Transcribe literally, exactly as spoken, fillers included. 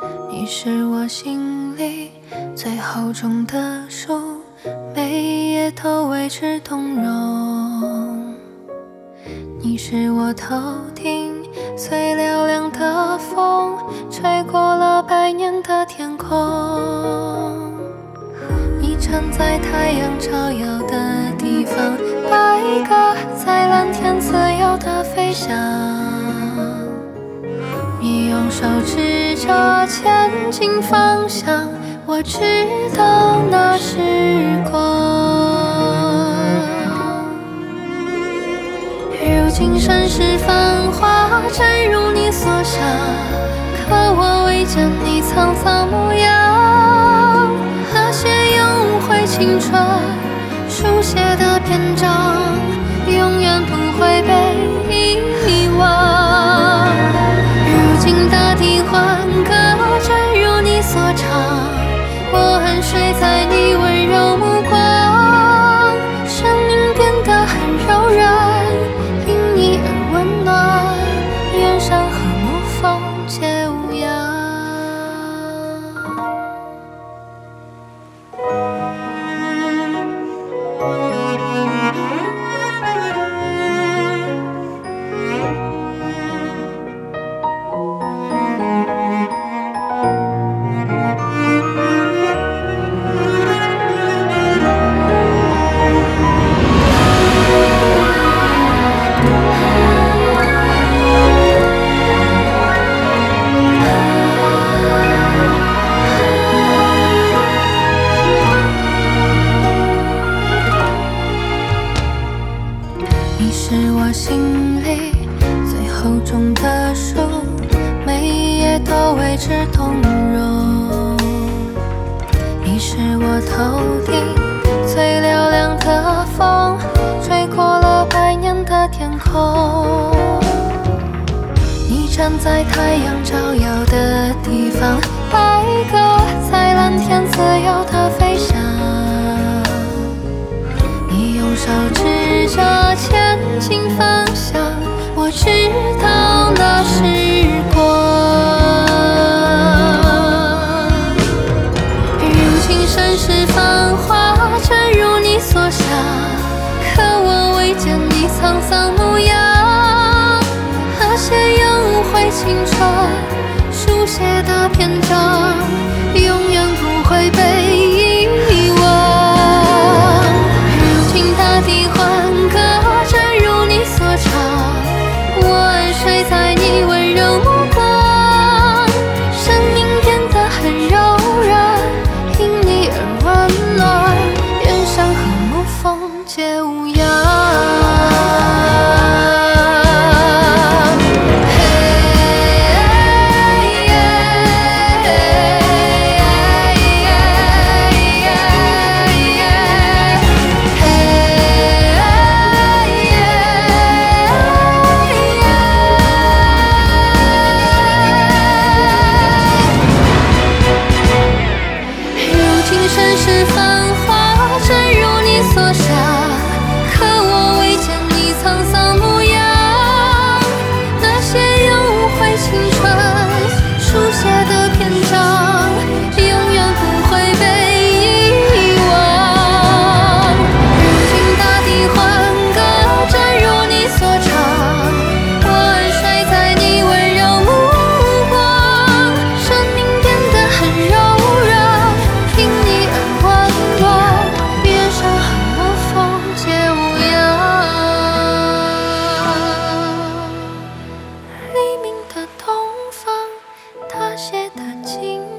你是我心里最厚重的树，每一页都为之动容。你是我头顶最嘹亮的风，吹过了百年的天空。你站在太阳照耀的地方，白鸽在蓝天自由地飞翔。你用手指着前进方向，我知道那是光。如今盛世繁华，正如你所想，可我未见你沧桑模样。那些永辉青春书写的篇章，永远不会被遗忘。如今大地欢歌，正如你所唱，我安睡在你温柔目光。生命变得很柔软，因你而温暖，愿山河牧风皆无恙。你是我心里最厚重的树，每一页都为之动容。你是我头顶最嘹亮的风，吹过了百年的天空。你站在太阳照耀的地方，白鸽在蓝天自由地飞翔。你用手指着前进方向，我知道那是光。如今盛世繁华，正如你所想，可我未见你沧桑模样。那些永辉青春书写的篇章，永远不会被遗忘。如今大地欢歌，正如你所唱，我安睡在你温柔目光。生命变得很柔软，因你而温暖，愿山河牧风皆无恙。盛世繁华，正如你所想，可我未见你沧桑模样。那些永辉青春书写的篇章，永远不会被遗忘。如今大地欢歌，正如你所唱，我安睡在你温柔目光。生命变得很柔软，因你愿山河牧风皆无恙。黎明的东方，他写的经